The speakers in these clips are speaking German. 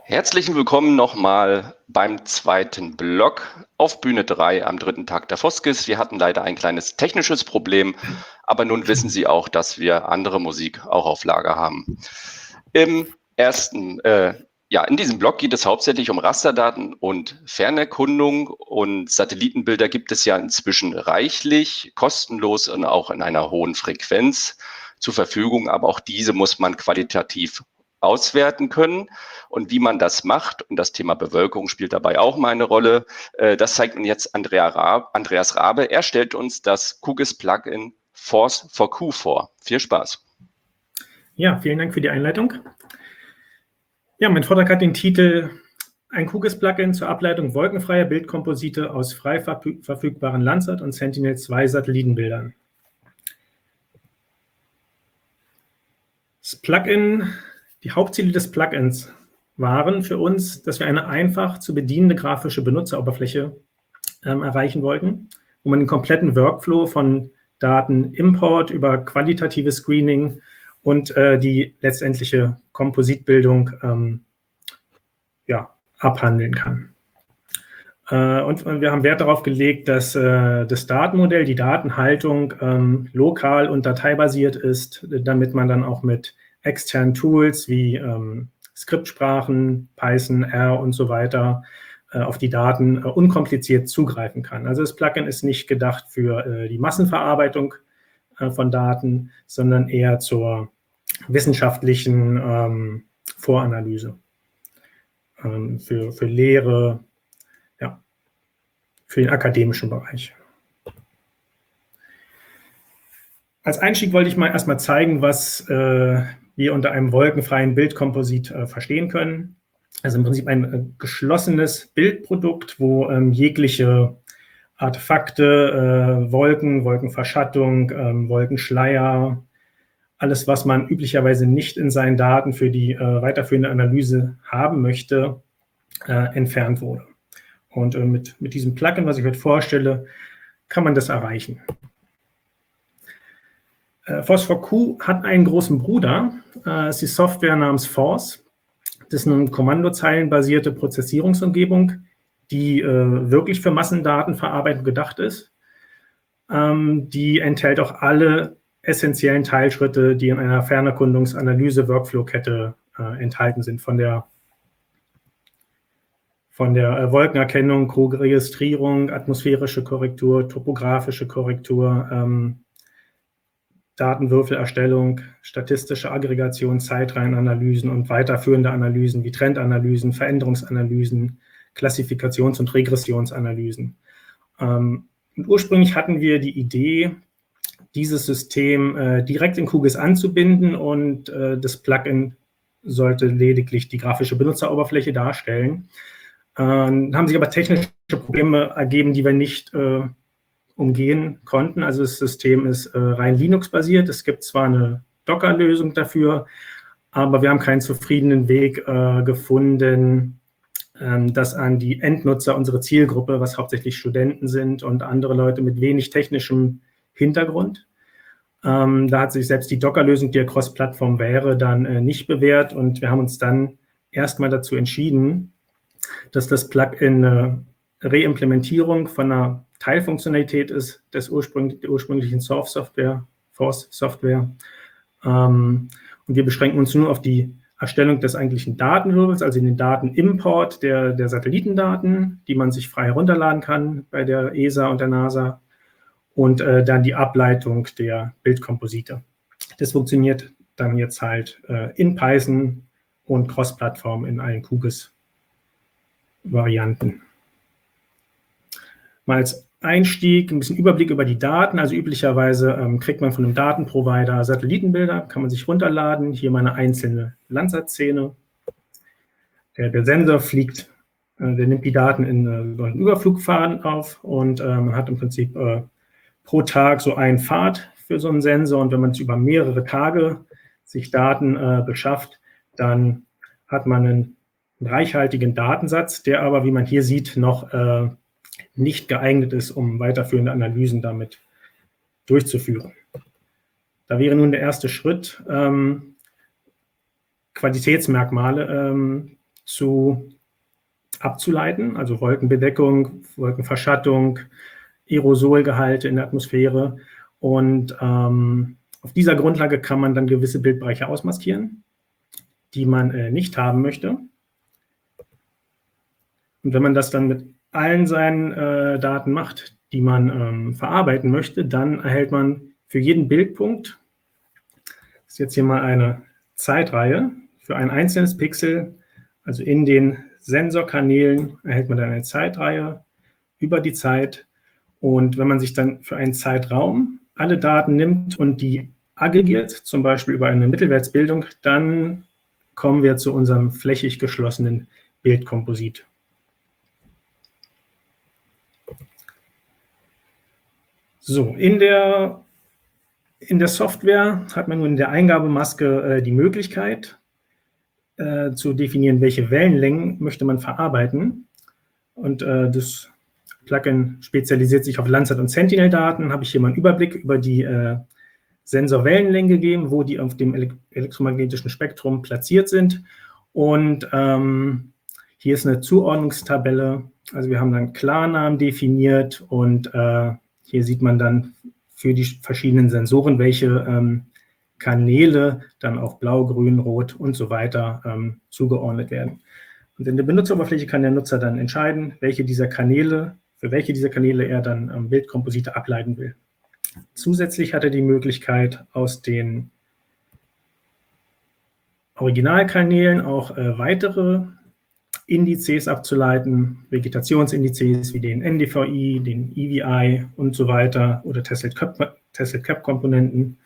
Herzlich willkommen nochmal beim zweiten Block auf Bühne 3 am dritten Tag der Foskis. Wir hatten leider ein kleines technisches Problem, aber nun wissen Sie auch, dass wir andere Musik auch auf Lager haben. In diesem Block geht es hauptsächlich um Rasterdaten und Fernerkundung, und Satellitenbilder gibt es ja inzwischen reichlich, kostenlos und auch in einer hohen Frequenz zur Verfügung, aber auch diese muss man qualitativ auswerten können. Und wie man das macht, und das Thema Bewölkung spielt dabei auch mal eine Rolle, das zeigt mir jetzt Andreas Rabe. Er stellt uns das QGIS-Plugin Force4Q vor. Viel Spaß. Ja, vielen Dank für die Einleitung. Ja, mein Vortrag hat den Titel Ein QGIS-Plugin zur Ableitung wolkenfreier Bildkomposite aus frei verfügbaren Landsat- und Sentinel-2 Satellitenbildern. Das Plugin, die Hauptziele des Plugins waren für uns, dass wir eine einfach zu bedienende grafische Benutzeroberfläche erreichen wollten, wo man den kompletten Workflow von Datenimport über qualitatives Screening und die letztendliche Kompositbildung abhandeln kann. Und wir haben Wert darauf gelegt, dass das Datenmodell, die Datenhaltung lokal und dateibasiert ist, damit man dann auch mit externen Tools wie Skriptsprachen, Python, R und so weiter auf die Daten unkompliziert zugreifen kann. Also das Plugin ist nicht gedacht für die Massenverarbeitung von Daten, sondern eher zur wissenschaftlichen Voranalyse, für Lehre, ja, für den akademischen Bereich. Als Einstieg wollte ich mal erstmal zeigen, was wir unter einem wolkenfreien Bildkomposit verstehen können. Also im Prinzip ein geschlossenes Bildprodukt, wo jegliche Artefakte, Wolken, Wolkenverschattung, Wolkenschleier, alles, was man üblicherweise nicht in seinen Daten für die weiterführende Analyse haben möchte, entfernt wurde. Und mit diesem Plugin, was ich heute vorstelle, kann man das erreichen. Force4Q hat einen großen Bruder, ist die Software namens Force. Das ist eine kommandozeilenbasierte Prozessierungsumgebung, die wirklich für Massendatenverarbeitung gedacht ist. Die enthält auch alle essentiellen Teilschritte, die in einer Fernerkundungsanalyse-Workflow-Kette enthalten sind, von der Wolkenerkennung, Registrierung, atmosphärische Korrektur, topografische Korrektur, Datenwürfelerstellung, statistische Aggregation, Zeitreihenanalysen und weiterführende Analysen wie Trendanalysen, Veränderungsanalysen, Klassifikations- und Regressionsanalysen. Und ursprünglich hatten wir die Idee, dieses System direkt in QGIS anzubinden, und das Plugin sollte lediglich die grafische Benutzeroberfläche darstellen. Haben sich aber technische Probleme ergeben, die wir nicht umgehen konnten. Also das System ist rein Linux-basiert. Es gibt zwar eine Docker-Lösung dafür, aber wir haben keinen zufriedenen Weg gefunden, das an die Endnutzer, unsere Zielgruppe, was hauptsächlich Studenten sind und andere Leute mit wenig technischem Hintergrund. Da hat sich selbst die Docker-Lösung, die ja Cross-Plattform wäre, dann nicht bewährt, und wir haben uns dann erstmal dazu entschieden, dass das Plugin eine Reimplementierung von einer Teilfunktionalität ist der ursprünglichen Force-Software. Und wir beschränken uns nur auf die Erstellung des eigentlichen Datenwirbels, also den Datenimport der Satellitendaten, die man sich frei herunterladen kann bei der ESA und der NASA, und dann die Ableitung der Bildkomposite. Das funktioniert dann jetzt halt in Python und Cross-Plattform in allen QGIS-Varianten. Mal als Einstieg ein bisschen Überblick über die Daten. Also üblicherweise kriegt man von einem Datenprovider Satellitenbilder, kann man sich runterladen. Hier mal eine einzelne Landsat-Szene. Der Sensor fliegt, der nimmt die Daten in Überflugpfaden auf, und man hat im Prinzip pro Tag so einen Pfad für so einen Sensor, und wenn man es über mehrere Tage sich Daten beschafft, dann hat man einen reichhaltigen Datensatz, der aber, wie man hier sieht, noch nicht geeignet ist, um weiterführende Analysen damit durchzuführen. Da wäre nun der erste Schritt, Qualitätsmerkmale abzuleiten, also Wolkenbedeckung, Wolkenverschattung, Aerosolgehalte in der Atmosphäre. Und auf dieser Grundlage kann man dann gewisse Bildbereiche ausmaskieren, die man nicht haben möchte. Und wenn man das dann mit allen seinen Daten macht, die man verarbeiten möchte, dann erhält man für jeden Bildpunkt, das ist jetzt hier mal eine Zeitreihe, für ein einzelnes Pixel, also in den Sensorkanälen erhält man dann eine Zeitreihe über die Zeit. Und wenn man sich dann für einen Zeitraum alle Daten nimmt und die aggregiert, zum Beispiel über eine Mittelwertsbildung, dann kommen wir zu unserem flächig geschlossenen Bildkomposit. So, in der Software hat man nun in der Eingabemaske die Möglichkeit zu definieren, welche Wellenlängen möchte man verarbeiten. Und das Plugin spezialisiert sich auf Landsat- und Sentinel-Daten. Habe ich hier mal einen Überblick über die Sensorwellenlängen gegeben, wo die auf dem elektromagnetischen Spektrum platziert sind. Und hier ist eine Zuordnungstabelle. Also wir haben dann Klarnamen definiert und hier sieht man dann für die verschiedenen Sensoren, welche Kanäle dann auf Blau, Grün, Rot und so weiter zugeordnet werden. Und in der Benutzeroberfläche kann der Nutzer dann entscheiden, für welche dieser Kanäle er dann Bildkomposite ableiten will. Zusätzlich hat er die Möglichkeit, aus den Originalkanälen auch weitere Indizes abzuleiten, Vegetationsindizes wie den NDVI, den EVI und so weiter oder Tesla-Cap-Komponenten.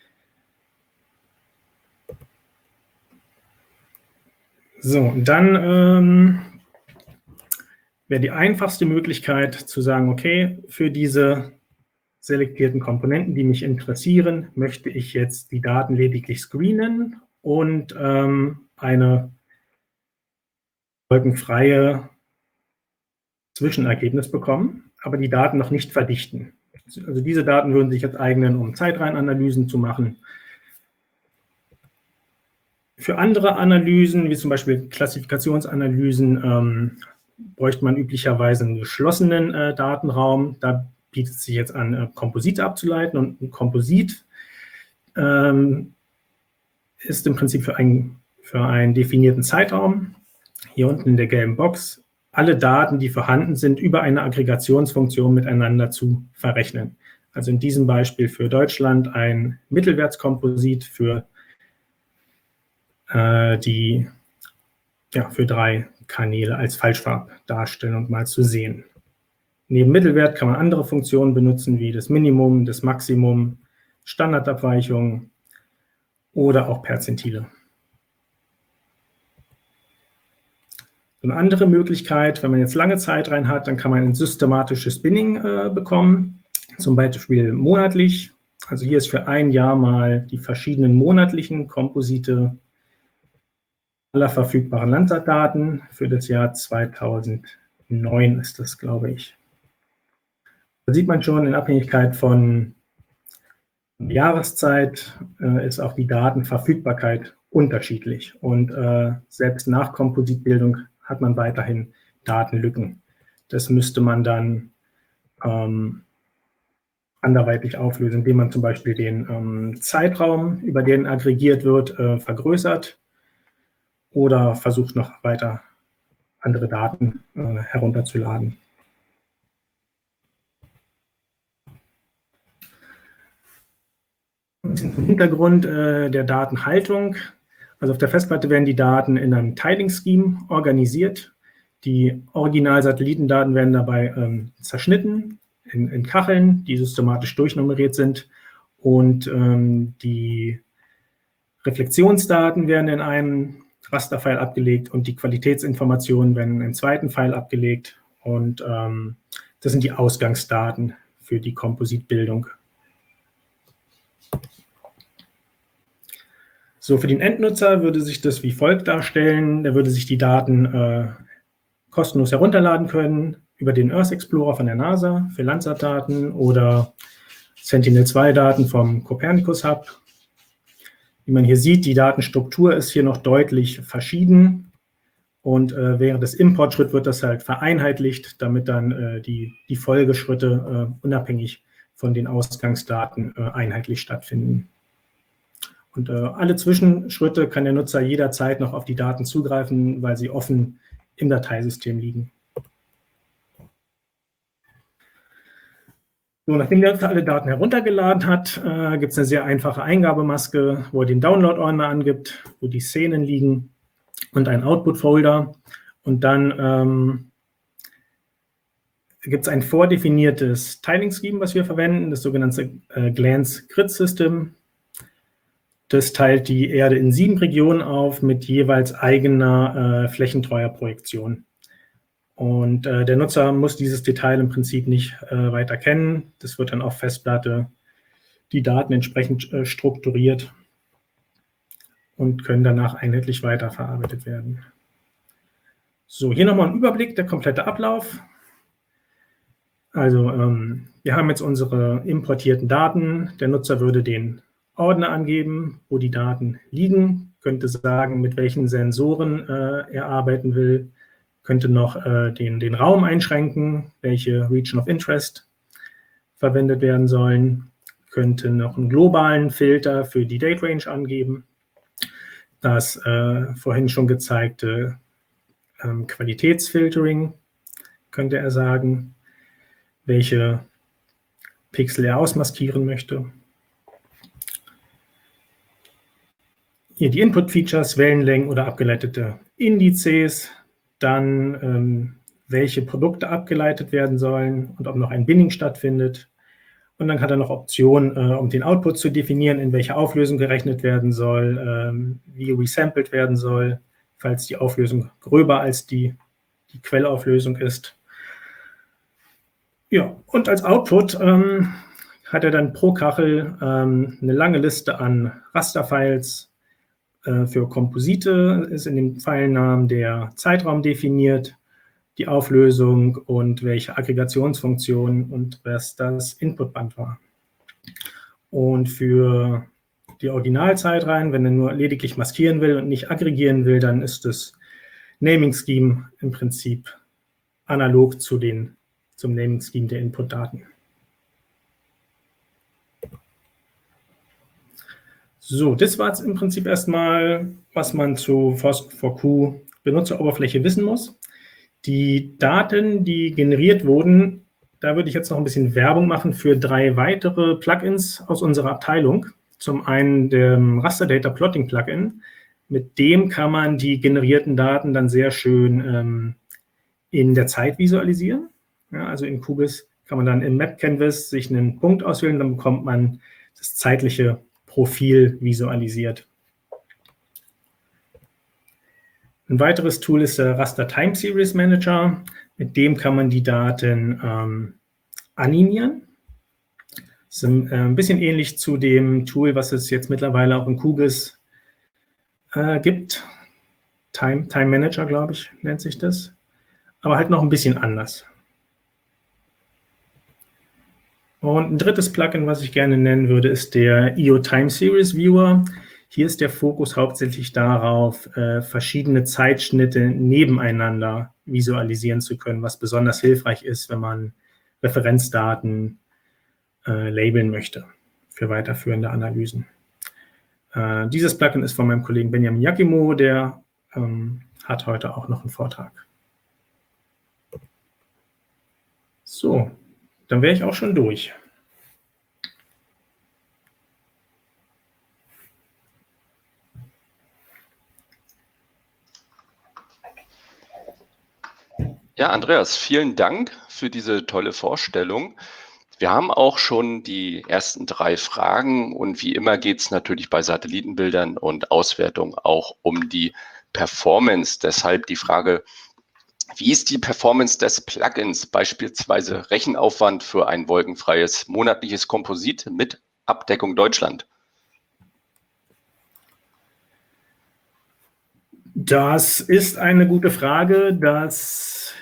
So, und dann wäre die einfachste Möglichkeit zu sagen, okay, für diese selektierten Komponenten, die mich interessieren, möchte ich jetzt die Daten lediglich screenen und eine wolkenfreie Zwischenergebnis bekommen, aber die Daten noch nicht verdichten. Also diese Daten würden sich jetzt eignen, um Zeitreihenanalysen zu machen. Für andere Analysen, wie zum Beispiel Klassifikationsanalysen, bräuchte man üblicherweise einen geschlossenen Datenraum. Da bietet es sich jetzt an, Komposite abzuleiten. Und ein Komposit ist im Prinzip für einen definierten Zeitraum, hier unten in der gelben Box, alle Daten, die vorhanden sind, über eine Aggregationsfunktion miteinander zu verrechnen. Also in diesem Beispiel für Deutschland ein Mittelwertskomposit für 3 Kanäle als Falschfarbdarstellung mal zu sehen. Neben Mittelwert kann man andere Funktionen benutzen, wie das Minimum, das Maximum, Standardabweichung oder auch Perzentile. Eine andere Möglichkeit, wenn man jetzt lange Zeitreihen hat, dann kann man ein systematisches Binning bekommen, zum Beispiel monatlich. Also hier ist für ein Jahr mal die verschiedenen monatlichen Komposite aller verfügbaren Landsat-Daten. Für das Jahr 2009 ist das, glaube ich. Da sieht man schon, in Abhängigkeit von Jahreszeit ist auch die Datenverfügbarkeit unterschiedlich. Und selbst nach Kompositbildung hat man weiterhin Datenlücken. Das müsste man dann anderweitig auflösen, indem man zum Beispiel den Zeitraum, über den aggregiert wird, vergrößert oder versucht noch weiter andere Daten herunterzuladen. Im Hintergrund der Datenhaltung. Also auf der Festplatte werden die Daten in einem Tiling-Scheme organisiert. Die Original-Satellitendaten werden dabei zerschnitten in Kacheln, die systematisch durchnummeriert sind. Und die Reflexionsdaten werden in einem Rasterfile abgelegt und die Qualitätsinformationen werden in einem zweiten File abgelegt. Und das sind die Ausgangsdaten für die Kompositbildung. So, für den Endnutzer würde sich das wie folgt darstellen. Der würde sich die Daten kostenlos herunterladen können über den Earth Explorer von der NASA für Landsat-Daten oder Sentinel-2-Daten vom Copernicus Hub. Wie man hier sieht, die Datenstruktur ist hier noch deutlich verschieden. Und während des Importschritts wird das halt vereinheitlicht, damit dann die Folgeschritte unabhängig von den Ausgangsdaten einheitlich stattfinden. Und alle Zwischenschritte kann der Nutzer jederzeit noch auf die Daten zugreifen, weil sie offen im Dateisystem liegen. So, nachdem der Nutzer alle Daten heruntergeladen hat, gibt es eine sehr einfache Eingabemaske, wo er den Download-Ordner angibt, wo die Szenen liegen und einen Output-Folder. Und dann gibt es ein vordefiniertes Tiling-Scheme, was wir verwenden, das sogenannte Glance Grid System. Das teilt die Erde in 7 Regionen auf mit jeweils eigener flächentreuer Projektion. Und der Nutzer muss dieses Detail im Prinzip nicht weiter kennen. Das wird dann auf Festplatte die Daten entsprechend strukturiert und können danach einheitlich weiterverarbeitet werden. So, hier nochmal ein Überblick, der komplette Ablauf. Also wir haben jetzt unsere importierten Daten. Der Nutzer würde den Ordner angeben, wo die Daten liegen, könnte sagen, mit welchen Sensoren er arbeiten will, könnte noch den Raum einschränken, welche Region of Interest verwendet werden sollen, könnte noch einen globalen Filter für die Date Range angeben, das vorhin schon gezeigte Qualitätsfiltering könnte er sagen, welche Pixel er ausmaskieren möchte. Hier die Input-Features, Wellenlängen oder abgeleitete Indizes, dann welche Produkte abgeleitet werden sollen und ob noch ein Binning stattfindet. Und dann hat er noch Optionen, um den Output zu definieren, in welcher Auflösung gerechnet werden soll, wie resampled werden soll, falls die Auflösung gröber als die Quellauflösung ist. Ja, und als Output hat er dann pro Kachel eine lange Liste an Rasterfiles. Für Komposite ist in dem Pfeilnamen der Zeitraum definiert, die Auflösung und welche Aggregationsfunktion und was das Inputband war. Und für die Originalzeitreihen, wenn er nur lediglich maskieren will und nicht aggregieren will, dann ist das Naming Scheme im Prinzip analog zum Naming Scheme der Inputdaten. So, das war jetzt im Prinzip erstmal, was man zu FOSS4Q Benutzeroberfläche wissen muss. Die Daten, die generiert wurden, da würde ich jetzt noch ein bisschen Werbung machen für 3 weitere Plugins aus unserer Abteilung. Zum einen der Raster Data Plotting Plugin. Mit dem kann man die generierten Daten dann sehr schön in der Zeit visualisieren. Ja, also in QGIS kann man dann im Map Canvas sich einen Punkt auswählen, dann bekommt man das zeitliche Profil visualisiert. Ein weiteres Tool ist der Raster Time Series Manager. Mit dem kann man die Daten animieren. Das ist ein bisschen ähnlich zu dem Tool, was es jetzt mittlerweile auch in QGIS gibt. Time Manager, glaube ich, nennt sich das. Aber halt noch ein bisschen anders. Und ein drittes Plugin, was ich gerne nennen würde, ist der EO Time Series Viewer. Hier ist der Fokus hauptsächlich darauf, verschiedene Zeitschnitte nebeneinander visualisieren zu können, was besonders hilfreich ist, wenn man Referenzdaten labeln möchte für weiterführende Analysen. Dieses Plugin ist von meinem Kollegen Benjamin Yakimo, der hat heute auch noch einen Vortrag. So. Dann wäre ich auch schon durch. Ja, Andreas, vielen Dank für diese tolle Vorstellung. Wir haben auch schon die ersten 3 Fragen und wie immer geht es natürlich bei Satellitenbildern und Auswertung auch um die Performance. Deshalb die Frage: Wie ist die Performance des Plugins, beispielsweise Rechenaufwand für ein wolkenfreies monatliches Komposit mit Abdeckung Deutschland? Das ist eine gute Frage. Das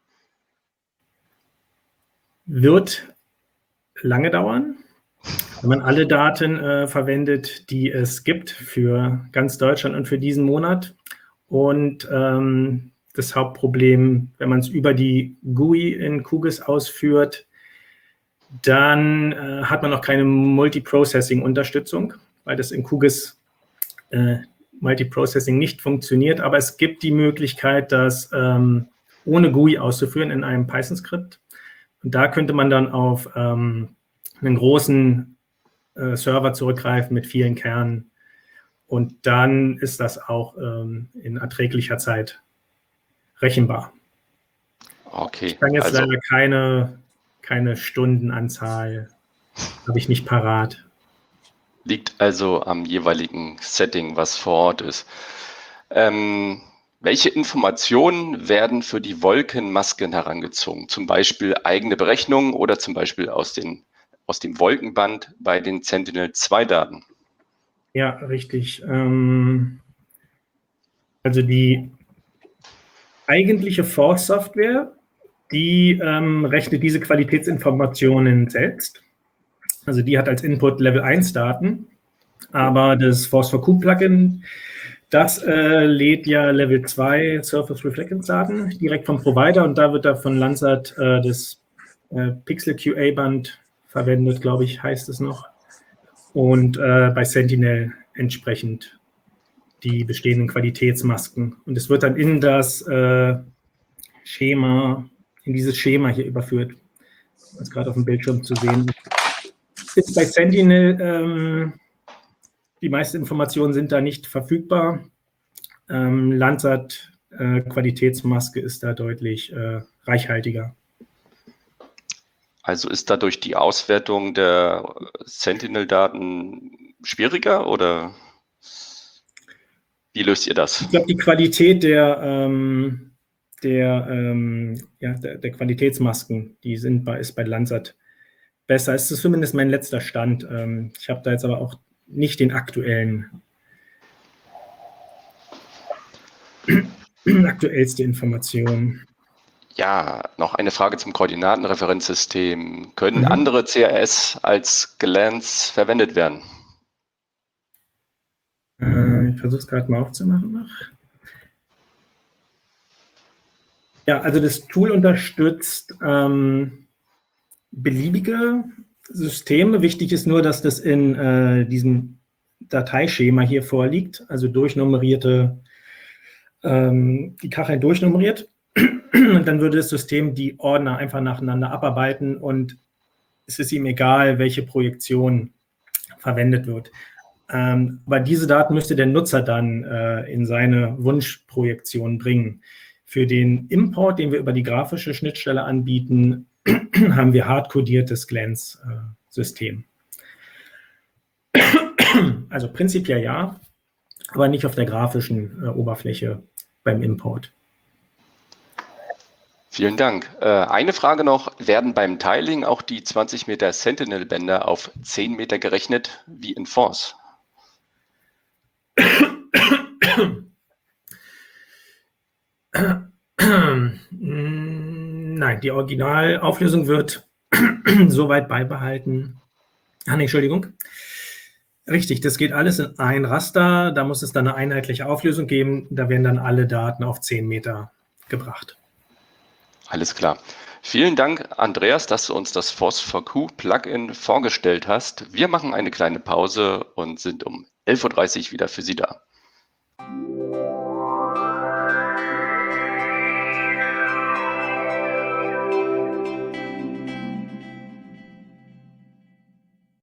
wird lange dauern, wenn man alle Daten verwendet, die es gibt für ganz Deutschland und für diesen Monat. Und das Hauptproblem, wenn man es über die GUI in QGIS ausführt, dann hat man noch keine Multiprocessing-Unterstützung, weil das in QGIS Multiprocessing nicht funktioniert. Aber es gibt die Möglichkeit, das ohne GUI auszuführen in einem Python-Skript. Und da könnte man dann auf einen großen Server zurückgreifen mit vielen Kernen. Und dann ist das auch in erträglicher Zeit rechenbar. Okay. Ich kann jetzt leider keine Stundenanzahl, habe ich nicht parat. Liegt also am jeweiligen Setting, was vor Ort ist. Welche Informationen werden für die Wolkenmasken herangezogen? Zum Beispiel eigene Berechnungen oder zum Beispiel aus dem Wolkenband bei den Sentinel-2-Daten? Ja, richtig. Also die eigentliche Force-Software, die rechnet diese Qualitätsinformationen selbst. Also die hat als Input Level 1 Daten, aber das Force4Q-Plugin, das lädt ja Level 2 Surface Reflectance Daten direkt vom Provider und da wird da von Landsat das Pixel QA-Band verwendet, glaube ich, heißt es noch. Und bei Sentinel entsprechend die bestehenden Qualitätsmasken. Und es wird dann in das Schema, in dieses Schema hier überführt, was gerade auf dem Bildschirm zu sehen ist. Bei Sentinel, die meisten Informationen sind da nicht verfügbar. Landsat Qualitätsmaske ist da deutlich reichhaltiger. Also ist dadurch die Auswertung der Sentinel-Daten schwieriger oder wie löst ihr das? Ich glaube, die Qualität der Qualitätsmasken, ist bei Landsat besser. Es ist zumindest mein letzter Stand. Ich habe da jetzt aber auch nicht den aktuellste Information. Ja, noch eine Frage zum Koordinatenreferenzsystem. Können andere CRS als Glance verwendet werden? Ich versuche es gerade mal aufzumachen noch. Ja, also das Tool unterstützt beliebige Systeme. Wichtig ist nur, dass das in diesem Dateischema hier vorliegt, also durchnummerierte, die Kacheln durchnummeriert. Und dann würde das System die Ordner einfach nacheinander abarbeiten und es ist ihm egal, welche Projektion verwendet wird. Aber diese Daten müsste der Nutzer dann in seine Wunschprojektion bringen. Für den Import, den wir über die grafische Schnittstelle anbieten, haben wir hardcodiertes Glance-System. Also prinzipiell ja, aber nicht auf der grafischen Oberfläche beim Import. Vielen Dank. Eine Frage noch, werden beim Tiling auch die 20 Meter Sentinel-Bänder auf 10 Meter gerechnet, wie in Force? Nein, die Originalauflösung wird soweit beibehalten. Entschuldigung. Richtig, das geht alles in ein Raster. Da muss es dann eine einheitliche Auflösung geben. Da werden dann alle Daten auf 10 Meter gebracht. Alles klar. Vielen Dank, Andreas, dass du uns das Force4Q-Plugin vorgestellt hast. Wir machen eine kleine Pause und sind um 11:30 Uhr wieder für Sie da.